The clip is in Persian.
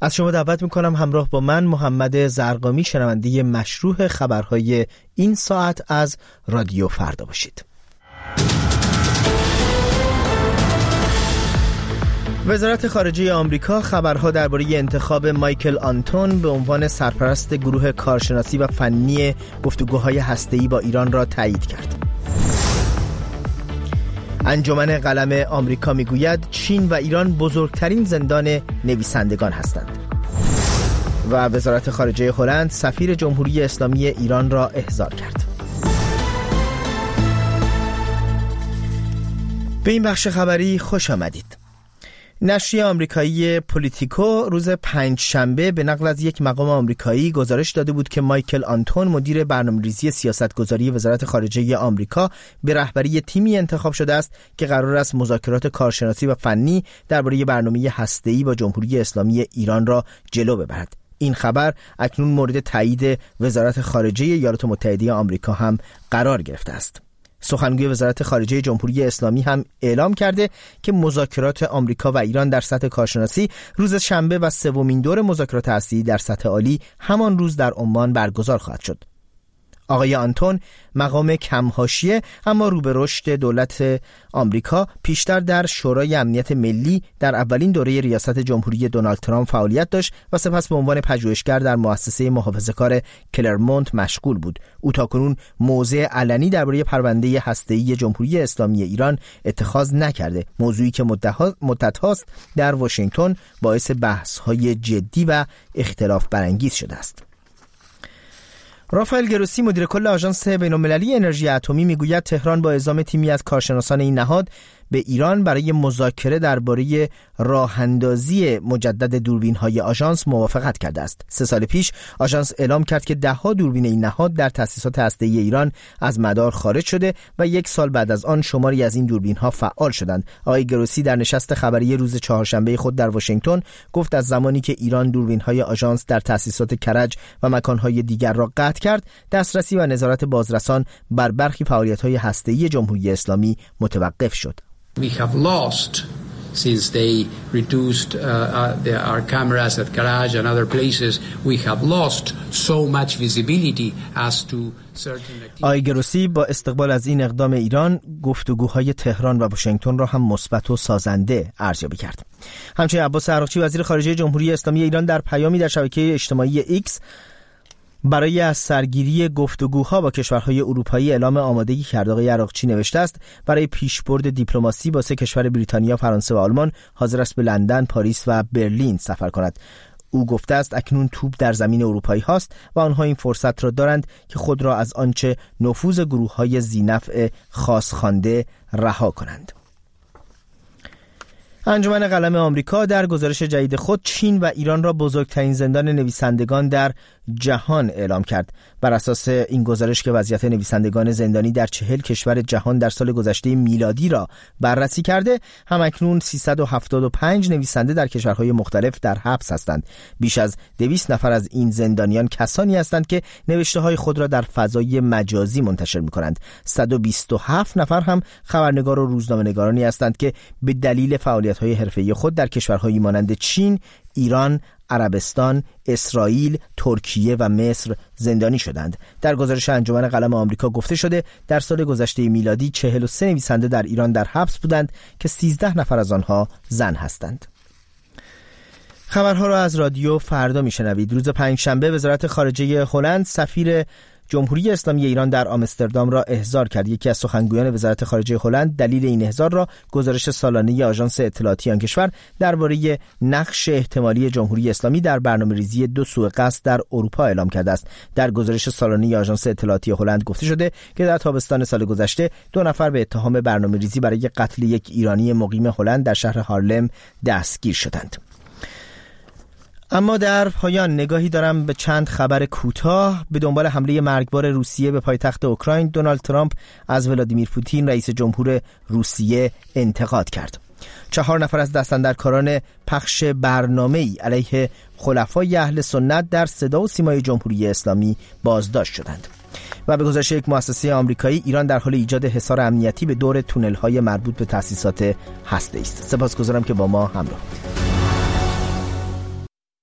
از شما دعوت میکنم همراه با من محمد زرقامی شنونده مشروح خبرهای این ساعت از رادیو فردا باشید. وزارت خارجه آمریکا خبرها درباره انتخاب مایکل آنتون به عنوان سرپرست گروه کارشناسی و فنی گفتگوهای هسته‌ای با ایران را تایید کرد. انجمن قلم آمریکا میگوید چین و ایران بزرگترین زندان نویسندگان هستند. و وزارت خارجه هلند سفیر جمهوری اسلامی ایران را احضار کرد. به این بخش خبری خوش آمدید. نشریه آمریکایی پولیتیکو روز پنجشنبه به نقل از یک مقام آمریکایی گزارش داده بود که مایکل آنتون مدیر برنامه‌ریزی سیاستگذاری وزارت خارجه آمریکا به رهبری تیمی انتخاب شده است که قرار است مذاکرات کارشناسی و فنی درباره برنامه هسته‌ای با جمهوری اسلامی ایران را جلو ببرد. این خبر اکنون مورد تایید وزارت خارجه ایالات متحده آمریکا هم قرار گرفته است. سخنگوی وزارت خارجه جمهوری اسلامی هم اعلام کرده که مذاکرات آمریکا و ایران در سطح کارشناسی روز شنبه و سومین دور مذاکرات هسته‌ای در سطح عالی همان روز در عمان برگزار خواهد شد. آقای آنتون مقام کم حاشیه اما رو به رشد دولت آمریکا پیشتر در شورای امنیت ملی در اولین دوره ریاست جمهوری دونالد ترامپ فعالیت داشت و سپس به عنوان پژوهشگر در مؤسسه محافظه‌کار کلرمونت مشغول بود. او تاکنون موضع علنی درباره پرونده هسته‌ای جمهوری اسلامی ایران اتخاذ نکرده، موضوعی که مدت هاست در واشنگتن باعث بحث‌های جدی و اختلاف برانگیز شده است. رافائل گروسی مدیر کل آژانس بین‌المللی انرژی اتمی میگوید تهران با اعزام تیمی از کارشناسان این نهاد به ایران برای مذاکره درباره راه‌اندازی مجدد دوربین‌های آژانس موافقت کرده است. 3 سال پیش آژانس اعلام کرد که 10 دوربین این نهاد در تأسیسات هسته‌ای ایران از مدار خارج شده و 1 سال بعد از آن شماری از این دوربین‌ها فعال شدند. آقای گروسی در نشست خبری روز چهارشنبه خود در واشنگتن گفت از زمانی که ایران دوربین‌های آژانس در تأسیسات کرج و مکان‌های دیگر را قطع کرد، دسترسی و نظارت بازرسان بر برخی فعالیت‌های هسته‌ای جمهوری اسلامی متوقف شد. We have lost since they reduced our cameras at Karaj and other places. We have lost so much visibility as to certain activities. آقای گروسی با استقبال از این اقدام ایران گفتگوهای تهران و واشنگتن را هم مثبت و سازنده ارزیابی کرد. همچنین عباس عراقچی وزیر خارجه جمهوری اسلامی ایران در پیامی در شبکه اجتماعی ایکس برای از سرگیری گفتگوها با کشورهای اروپایی اعلام آمادگی کرد. آقای عراقچی نوشته است برای پیشبرد دیپلماسی با 3 کشور بریتانیا، فرانسه و آلمان حاضر است به لندن، پاریس و برلین سفر کند. او گفته است اکنون توپ در زمین اروپایی هاست و آنها این فرصت را دارند که خود را از آنچه نفوذ گروه‌های ذی‌نفع خاص‌خوانده رها کنند. انجمن قلم آمریکا در گزارش جدید خود چین و ایران را بزرگترین زندان نویسندگان در جهان اعلام کرد. بر اساس این گزارش که وضعیت نویسندگان زندانی در 40 کشور جهان در سال گذشته میلادی را بررسی کرده، همکنون 375 نویسنده در کشورهای مختلف در حبس هستند. بیش از 200 نفر از این زندانیان کسانی هستند که نوشته‌های خود را در فضای مجازی منتشر می‌کنند. 127 نفر هم خبرنگار و روزنامه‌نگارانی هستند که به دلیل فعالیت‌های حرفه‌ای خود در کشورهایی مانند چین، ایران، عربستان، اسرائیل، ترکیه و مصر زندانی شدند. در گزارش انجمن قلم آمریکا گفته شده در سال گذشته میلادی 43 نویسنده در ایران در حبس بودند که 13 نفر از آنها زن هستند. خبرها را از رادیو فردا میشنوید. روز پنجشنبه وزارت خارجه هلند سفیر جمهوری اسلامی ایران در آمستردام را احضار کرد. یکی از سخنگویان وزارت خارجه هلند دلیل این احضار را گزارش سالانه آژانس اطلاعاتی آن کشور درباره نقش احتمالی جمهوری اسلامی در برنامه‌ریزی 2 سوء قصد در اروپا اعلام کرده است. در گزارش سالانه آژانس اطلاعاتی هلند گفته شده که در تابستان سال گذشته 2 نفر به اتهام برنامه‌ریزی برای قتل یک ایرانی مقیم هلند در شهر هارلم دستگیر شدند. اما در پایان نگاهی دارم به چند خبر کوتاه. به دنبال حمله مرگبار روسیه به پایتخت اوکراین، دونالد ترامپ از ولادیمیر پوتین رئیس جمهور روسیه انتقاد کرد. 4 نفر از دستاندرکاران پخش برنامه‌ای علیه خلفای اهل سنت در صدا و سیمای جمهوری اسلامی بازداشت شدند. و به گزارش یک مؤسسه آمریکایی، ایران در حال ایجاد حصار امنیتی به دور تونل‌های مربوط به تأسیسات هسته‌ای است. سپاسگزارم که با ما همراه بودید.